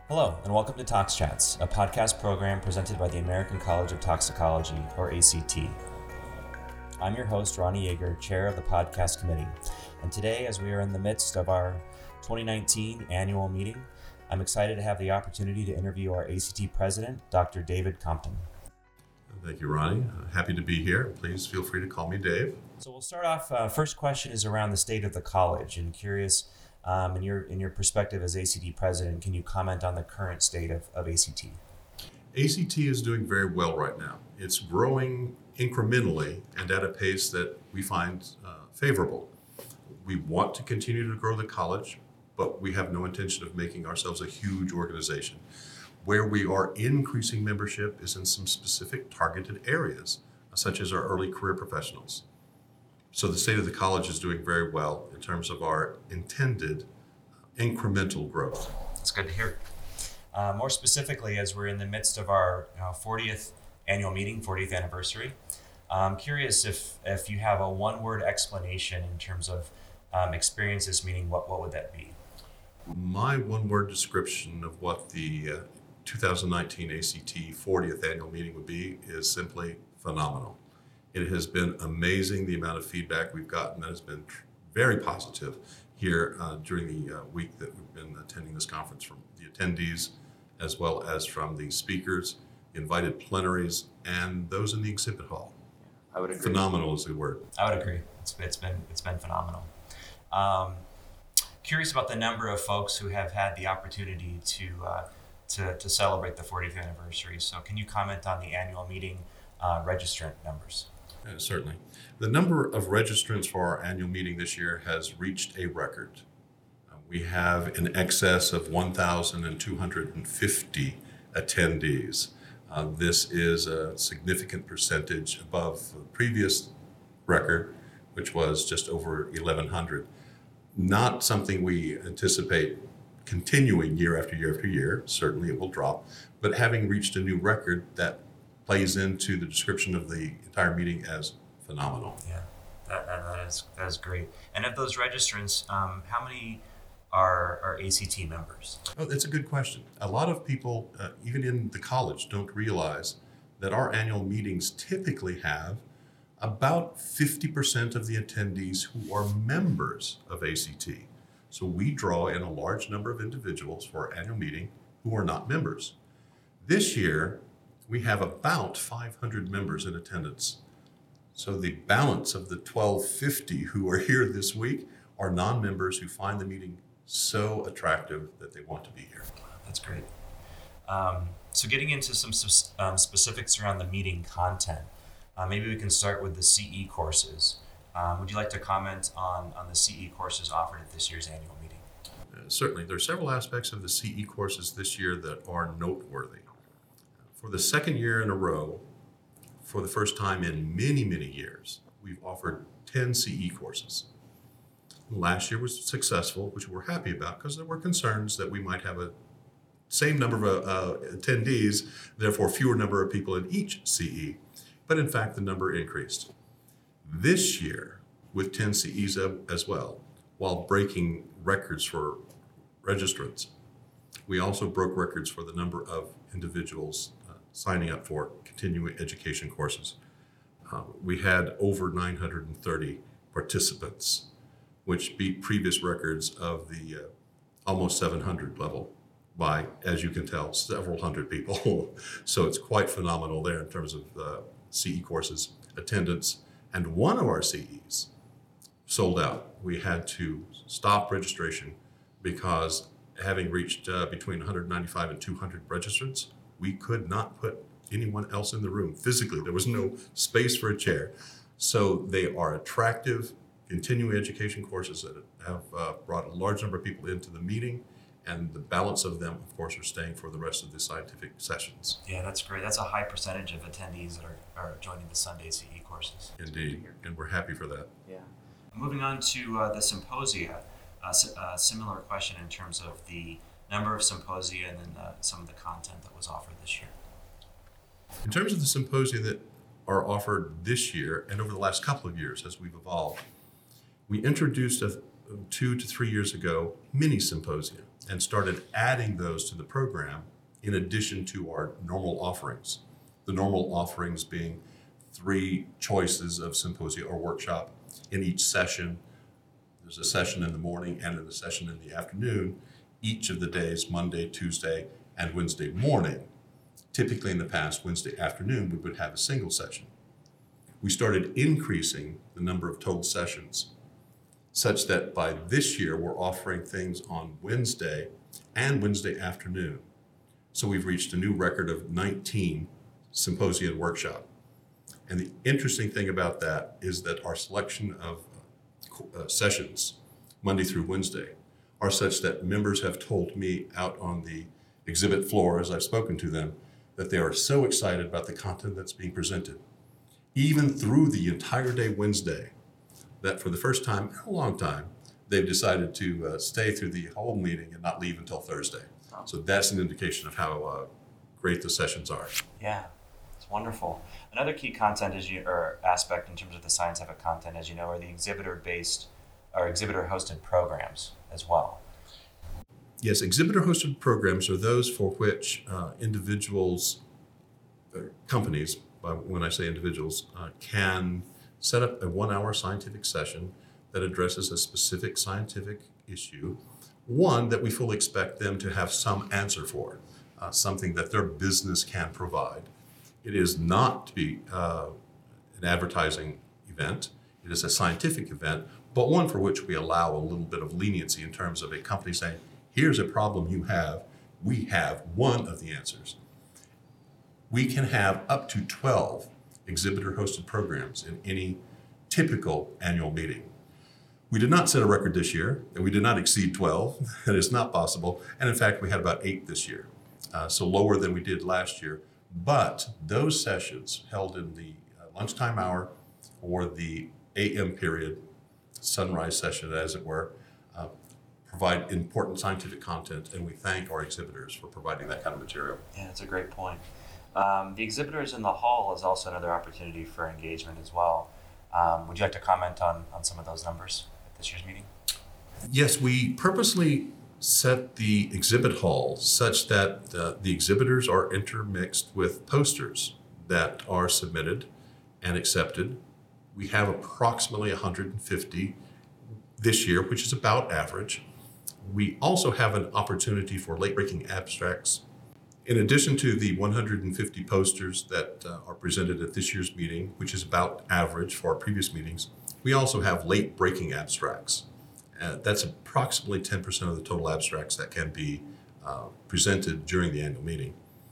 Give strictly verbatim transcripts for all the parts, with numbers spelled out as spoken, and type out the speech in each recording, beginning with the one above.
Hello, and welcome to Tox Chats, a podcast program presented by the American College of Toxicology, or A C T. I'm your host, Ronnie Yeager, chair of the podcast committee, and today, as we are in the midst of our twenty nineteen annual meeting, I'm excited to have the opportunity to interview our A C T president, Doctor David Compton. Thank you, Ronnie. Uh, happy to be here. Please feel free to call me Dave. So we'll start off, uh, first question is around the state of the college, and curious, Um, in your in your perspective as A C T president, can you comment on the current state of, of A C T? A C T is doing very well right now. It's growing incrementally and at a pace that we find uh, favorable. We want to continue to grow the college, but we have no intention of making ourselves a huge organization. Where we are increasing membership is in some specific targeted areas, such as our early career professionals. So the state of the college is doing very well in terms of our intended incremental growth. That's good to hear. Uh, more specifically, as we're in the midst of our you know, fortieth annual meeting, fortieth anniversary, I'm curious if, if you have a one-word explanation in terms of um, experience this meeting, what, what would that be? My one-word description of what the uh, two thousand nineteen A C T fortieth annual meeting would be is simply phenomenal. It has been amazing the amount of feedback we've gotten that has been very positive here uh, during the uh, week that we've been attending this conference, from the attendees as well as from the speakers, invited plenaries, and those in the exhibit hall. I would agree. Phenomenal is the word. I would agree. It's, it's been it's been phenomenal. Um, curious about the number of folks who have had the opportunity to uh, to to celebrate the fortieth anniversary. So can you comment on the annual meeting uh, registrant numbers? Uh, certainly. The number of registrants for our annual meeting this year has reached a record. Uh, we have in excess of one thousand two hundred fifty attendees. Uh, this is a significant percentage above the previous record, which was just over eleven hundred. Not something we anticipate continuing year after year after year. Certainly it will drop, but having reached a new record, that plays into the description of the entire meeting as phenomenal. Yeah, that, that, that is that is great. And of those registrants, um, how many are, are A C T members? Oh, that's a good question. A lot of people, uh, even in the college, don't realize that our annual meetings typically have about fifty percent of the attendees who are members of A C T. So we draw in a large number of individuals for our annual meeting who are not members. This year, we have about five hundred members in attendance. So the balance of the twelve fifty who are here this week are non-members who find the meeting so attractive that they want to be here. That's great. Um, so getting into some um, specifics around the meeting content, uh, maybe we can start with the C E courses. Um, would you like to comment on, on the C E courses offered at this year's annual meeting? Uh, certainly. There are several aspects of the C E courses this year that are noteworthy. For the second year in a row, for the first time in many, many years, we've offered ten C E courses. Last year was successful, which we're happy about because there were concerns that we might have a same number of uh, attendees, therefore fewer number of people in each C E. But in fact, the number increased. This year, with ten C Es as well, while breaking records for registrants, we also broke records for the number of individuals signing up for continuing education courses. Uh, we had over nine hundred thirty participants, which beat previous records of the uh, almost seven hundred level by, as you can tell, several hundred people. So it's quite phenomenal there in terms of uh, C E courses attendance. And one of our C Es sold out. We had to stop registration because having reached uh, between one hundred ninety-five and two hundred registrants, we could not put anyone else in the room physically. There was no space for a chair. So they are attractive continuing education courses that have uh, brought a large number of people into the meeting, and the balance of them, of course, are staying for the rest of the scientific sessions. Yeah, that's great. That's a high percentage of attendees that are, are joining the Sunday C E courses. Indeed, and we're happy for that. Yeah. Moving on to uh, the symposia, uh, a similar question in terms of the number of symposia and then uh, some of the content that was offered this year. In terms of the symposia that are offered this year and over the last couple of years as we've evolved, we introduced a, two to three years ago mini symposia. and started adding those to the program in addition to our normal offerings. The normal offerings being three choices of symposia or workshop in each session. There's a session in the morning and a session in the afternoon, each of the days, Monday, Tuesday, and Wednesday morning. Typically in the past, Wednesday afternoon, we would have a single session. We started increasing the number of total sessions such that by this year, we're offering things on Wednesday and Wednesday afternoon. So we've reached a new record of nineteen symposia and workshop. And the interesting thing about that is that our selection of uh, sessions, Monday through Wednesday, are such that members have told me out on the exhibit floor, as I've spoken to them, that they are so excited about the content that's being presented, even through the entire day Wednesday, that for the first time in a long time, they've decided to uh, stay through the whole meeting and not leave until Thursday. So that's an indication of how uh, great the sessions are. Yeah, it's wonderful. Another key content is you, or aspect in terms of the scientific content, as you know, are the exhibitor-based or exhibitor-hosted programs as well. Yes, exhibitor-hosted programs are those for which uh, individuals, uh, companies, by, when I say individuals, uh, can set up a one-hour scientific session that addresses a specific scientific issue, one that we fully expect them to have some answer for, uh, something that their business can provide. It is not to be uh, an advertising event. It is a scientific event, but one for which we allow a little bit of leniency in terms of a company saying, here's a problem you have. We have one of the answers. We can have up to twelve exhibitor-hosted programs in any typical annual meeting. We did not set a record this year, and we did not exceed twelve. That is not possible. And in fact, we had about eight this year, uh, so lower than we did last year. But those sessions held in the uh, lunchtime hour or the A M period, sunrise session as it were, uh, provide important scientific content, and we thank our exhibitors for providing that kind of material. Yeah, that's a great point. Um, the exhibitors in the hall is also another opportunity for engagement as well. Um, would you like to comment on, on some of those numbers at this year's meeting? Yes, we purposely set the exhibit hall such that uh, the exhibitors are intermixed with posters that are submitted and accepted. We have approximately one hundred fifty this year, which is about average. We also have an opportunity for late-breaking abstracts. In addition to the one hundred fifty posters that uh, are presented at this year's meeting, which is about average for our previous meetings, we also have late-breaking abstracts. Uh, that's approximately ten percent of the total abstracts that can be uh, presented during the annual meeting.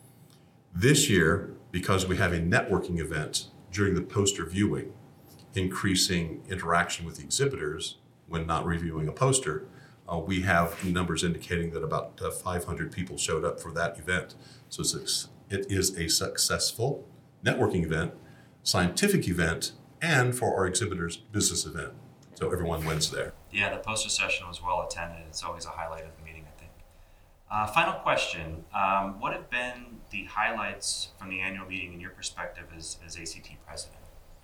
This year, because we have a networking event during the poster viewing, increasing interaction with the exhibitors when not reviewing a poster, uh, we have numbers indicating that about uh, five hundred people showed up for that event. So it's a, it is a successful networking event, scientific event, and for our exhibitors, business event. So everyone wins there. Yeah, the poster session was well attended. It's always a highlight of the meeting, I think. Uh, final question. Um, what have been the highlights from the annual meeting in your perspective as, as A C T president?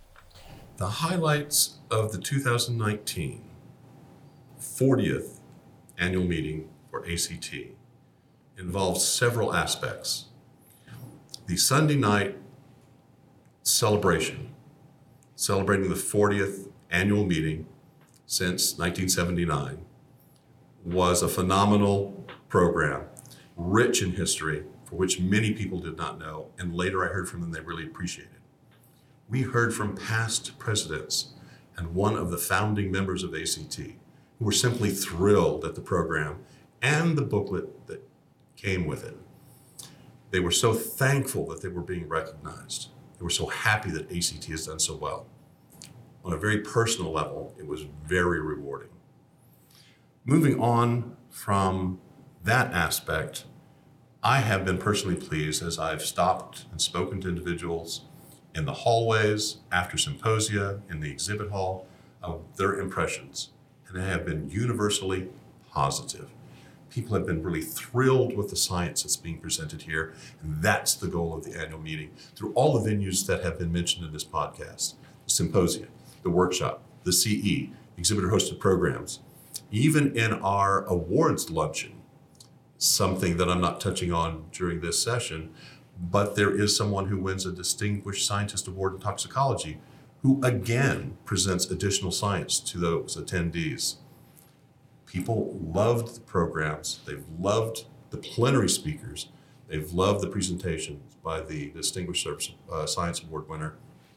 The highlights of the two thousand nineteen fortieth annual meeting for A C T involves several aspects. The Sunday night celebration, celebrating the fortieth annual meeting since nineteen seventy-nine, was a phenomenal program, rich in history, for which many people did not know, and later I heard from them they really appreciated. We heard from past presidents and one of the founding members of A C T who were simply thrilled at the program and the booklet that came with it. They were so thankful that they were being recognized. They were so happy that A C T has done so well. On a very personal level, it was very rewarding. Moving on from that aspect, I have been personally pleased as I've stopped and spoken to individuals in the hallways, after symposia, in the exhibit hall, of their impressions, and they have been universally positive. People have been really thrilled with the science that's being presented here, and that's the goal of the annual meeting through all the venues that have been mentioned in this podcast, the symposia, the workshop, the C E, exhibitor-hosted programs. Even in our awards luncheon something that I'm not touching on during this session, but there is someone who wins a Distinguished Scientist Award in Toxicology who again presents additional science to those attendees. People loved the programs, they've loved the plenary speakers, they've loved the presentations by the Distinguished Service uh, Science Award winner.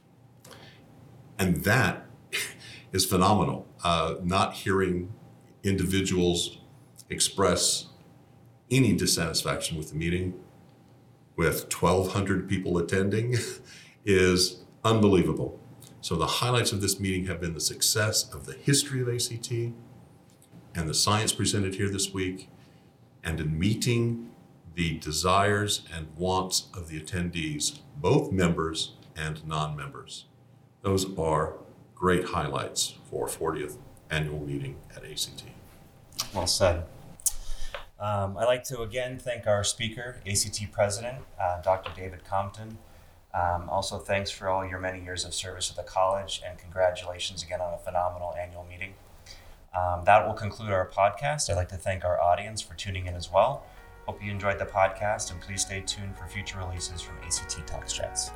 And that is phenomenal. Uh, not hearing individuals express any dissatisfaction with the meeting, with twelve hundred people attending, is unbelievable. So the highlights of this meeting have been the success of the history of A C T and the science presented here this week, and in meeting the desires and wants of the attendees, both members and non-members. Those are great highlights for fortieth annual meeting at A C T. Well said. Um, I'd like to again thank our speaker, A C T President, uh, Doctor David Compton. Um, also, thanks for all your many years of service at the college, and congratulations again on a phenomenal annual meeting. Um, that will conclude our podcast. I'd like to thank our audience for tuning in as well. Hope you enjoyed the podcast, and please stay tuned for future releases from A C T Talks Chats.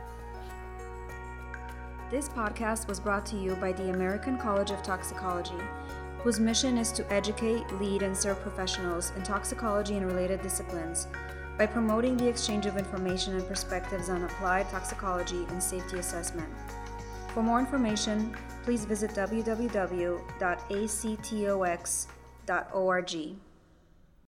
This podcast was brought to you by the American College of Toxicology, whose mission is to educate, lead, and serve professionals in toxicology and related disciplines by promoting the exchange of information and perspectives on applied toxicology and safety assessment. For more information, please visit w w w dot a c tox dot org.